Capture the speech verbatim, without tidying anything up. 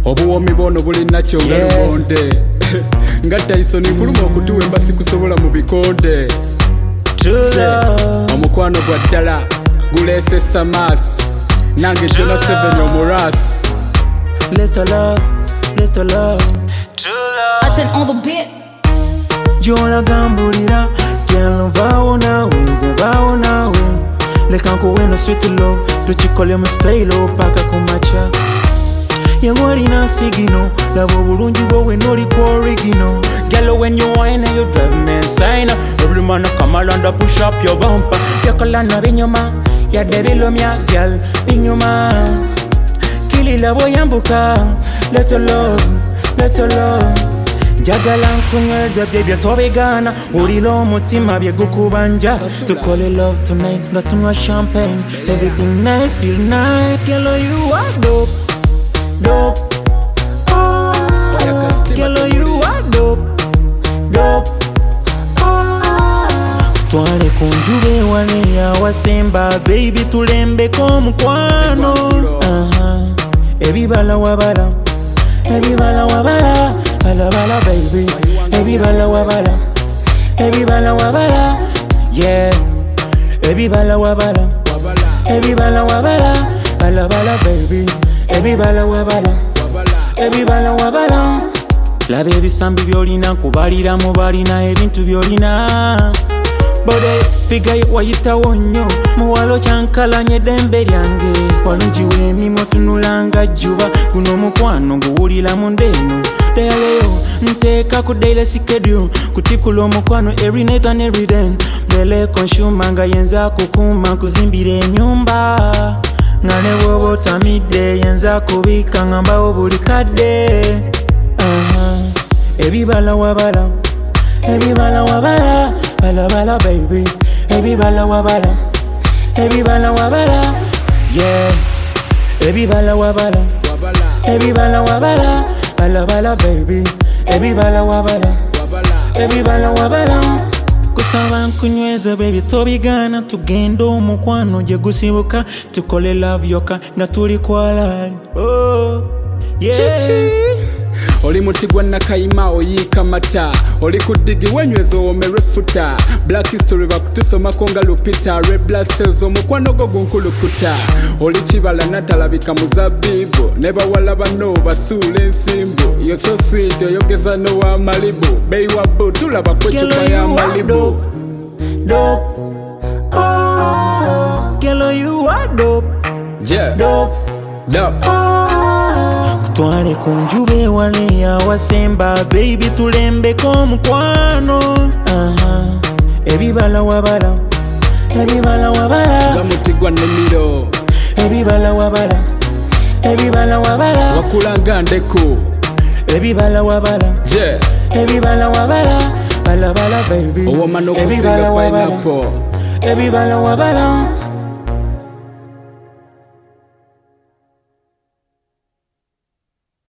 obuwomi bono bulina kyonga lumonde nga Tyson kuluma okutuwa embasi kusobola mu bikonde omukwano gwa ddala gulese samas nange Jona seven omuras little love little love I turn on the beat Jona gambulira gyalo vawo nawe nze vawo nawe leka nkuwe no sweet love tukikole mu style paka kumacha yango alina sigino labo bulungi bwowe noli ku original girl when you whine you drive me insane every man come around and push up your bumper yakolana binyuma yadde bilomya girl binyuma kilila boyambuka let's love let's love njagala nkunyweza bye byetobigana ulira omutima bye gukubanja tukole love tonight nga tunywa champagne everything nice feel nice girl you are dope dope oh girl you are dope dope oh twale kunjube wane ya wasemba baby tulembeko mukwano aha ebibala wabala ebibala wabala bala bala baby ebibala wabala ebibala wabala yeah ebibala wabala ebibala wabala bala bala baby ebibala wabala ebibala wabala laba ebisambi byolina kubalira mu balina ebintu byolina bode figaye wayitawo nnyo muwalo kyankalanye eddembe lyange walungi weemimwa tunulanga jjuba guno omukwano guwulira mu ndeeno leero nteeka ku daily schedule kutikula omukwano every night and every day mbele consumer nga yenza kukuuma kuzimbira ennyumba nga ne bwoba otamidde yenza kubika nga mbawo buli kadde ebibala wabala ebibala wabala bala bala baby ebibala wabala ebibala wabala yeah ebibala wabala ebibala wabala bala bala baby ebibala wabala ebibala wabala kusaba nkunyweza baby tobigana tugenda omukwano gye gusibuka tukole love yoka nga tuli kwalali oh yeah oli muti gwa nakayima oyiika mata oli ku digi wenyweza owomerwe futa black history bakutusomako nga lupita red blood cells omukwano gwo gunkulukuta oli kibala natalabika muzabbibu ne bawala bano basuula ensimbu yo so sweet oyogeza nowa malibu beyi wabbu tulaba kwecupa ya malibu dope oh girl you are dope yeah dope dope twale kunjube wane ya wasemba baby tulembeko mukwano aha ebibala wabala ebibala wabala gamutigwa nemiro ebibala wabala ebibala wabala wakulanga ndeku ebibala wabala yeah ebibala wabala bala bala baby owamano kusinga pineapple ebibala wabala